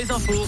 Les infos.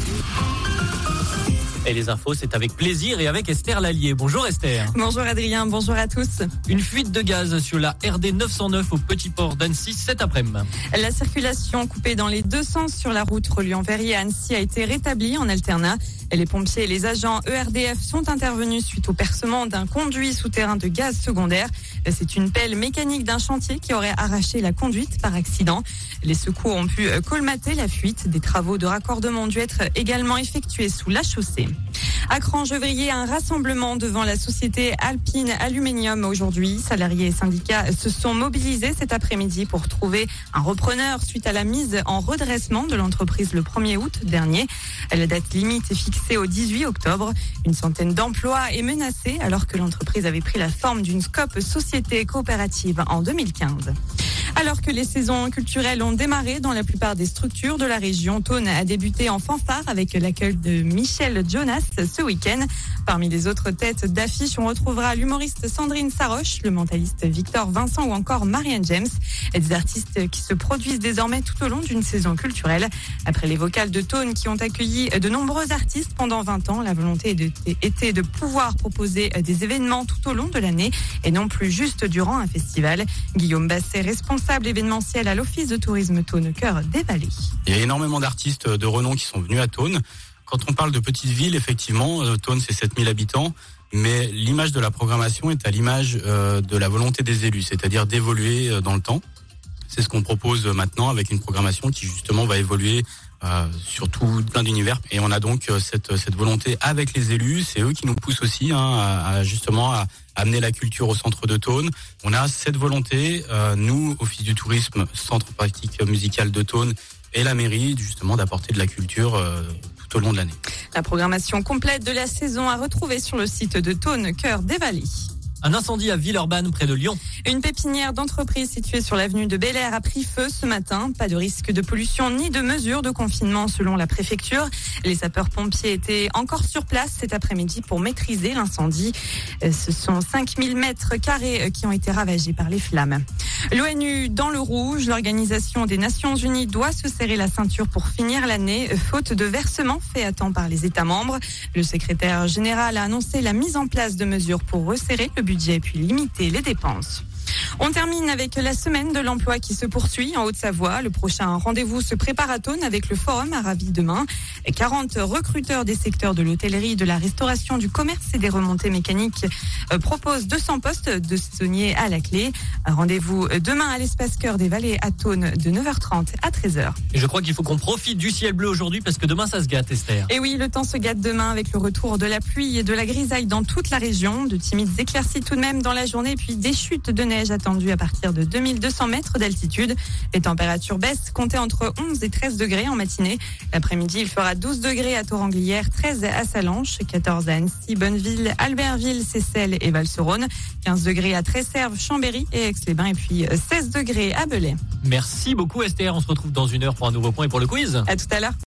Et les infos, c'est avec plaisir et avec Esther Lallier. Bonjour Esther. Bonjour Adrien, bonjour à tous. Une fuite de gaz sur la RD 909 au petit port d'Annecy cet après-midi. La circulation coupée dans les deux sens sur la route reliant Verrier à Annecy a été rétablie en alternat. Les pompiers et les agents ERDF sont intervenus suite au percement d'un conduit souterrain de gaz secondaire. C'est une pelle mécanique d'un chantier qui aurait arraché la conduite par accident. Les secours ont pu colmater la fuite. Des travaux de raccordement ont dû être également effectués sous la chaussée. À Cran-Gevrier, un rassemblement devant la société Alpine Aluminium aujourd'hui. Salariés et syndicats se sont mobilisés cet après-midi pour trouver un repreneur suite à la mise en redressement de l'entreprise le 1er août dernier. La date limite est fixée au 18 octobre. Une centaine d'emplois est menacée alors que l'entreprise avait pris la forme d'une SCOP société coopérative en 2015. Alors que les saisons culturelles ont démarré dans la plupart des structures de la région, Thônes a débuté en fanfare avec l'accueil de Michel Jonas ce week-end. Parmi les autres têtes d'affiche, on retrouvera l'humoriste Sandrine Saroche, le mentaliste Victor Vincent ou encore Marianne James. Des artistes qui se produisent désormais tout au long d'une saison culturelle. Après les vocales de Thônes qui ont accueilli de nombreux artistes pendant 20 ans, la volonté était de pouvoir proposer des événements tout au long de l'année et non plus juste durant un festival. Guillaume Basset, responsable événementiel à l'Office de tourisme Thônes Cœur des Vallées. Il y a énormément d'artistes de renom qui sont venus à Thônes. Quand on parle de petites villes, effectivement, Thônes c'est 7000 habitants, mais l'image de la programmation est à l'image de la volonté des élus, c'est-à-dire d'évoluer dans le temps. C'est ce qu'on propose maintenant avec une programmation qui justement va évoluer sur tout plein d'univers. Et on a donc cette volonté avec les élus, c'est eux qui nous poussent aussi à amener la culture au centre de Thônes. On a cette volonté, nous, Office du tourisme, centre pratique musicale de Thônes et la mairie, justement d'apporter de la culture tout au long de l'année. La programmation complète de la saison à retrouver sur le site de Thônes Cœur des Vallées. Un incendie à Villeurbanne, près de Lyon. Une pépinière d'entreprise située sur l'avenue de Bel Air a pris feu ce matin. Pas de risque de pollution ni de mesures de confinement selon la préfecture. Les sapeurs-pompiers étaient encore sur place cet après-midi pour maîtriser l'incendie. Ce sont 5000 mètres carrés qui ont été ravagés par les flammes. L'ONU dans le rouge, l'Organisation des Nations Unies doit se serrer la ceinture pour finir l'année, faute de versements faits à temps par les États membres. Le secrétaire général a annoncé la mise en place de mesures pour resserrer le budget puis limiter les dépenses. On termine avec la semaine de l'emploi qui se poursuit en Haute-Savoie. Le prochain rendez-vous se prépare à Thônes avec le forum Aravis demain. 40 recruteurs des secteurs de l'hôtellerie, de la restauration, du commerce et des remontées mécaniques proposent 200 postes de saisonniers à la clé. Un rendez-vous demain à l'espace Cœur des Vallées à Thônes de 9h30 à 13h. Et je crois qu'il faut qu'on profite du ciel bleu aujourd'hui parce que demain ça se gâte, Esther. Et oui, le temps se gâte demain avec le retour de la pluie et de la grisaille dans toute la région. De timides éclaircies tout de même dans la journée puis des chutes de neige attendues à partir de 2200 mètres d'altitude. Les températures baissent, comptez entre 11 et 13 degrés en matinée. L'après-midi, il fera 12 degrés à Thoranglières, 13 à Sallanches, 14 à Annecy, Bonneville, Albertville, Seyssel et Val-Sorone, 15 degrés à Tresserve, Chambéry et Aix-les-Bains et puis 16 degrés à Belay. Merci beaucoup Esther, on se retrouve dans une heure pour un nouveau point et pour le quiz. À tout à l'heure.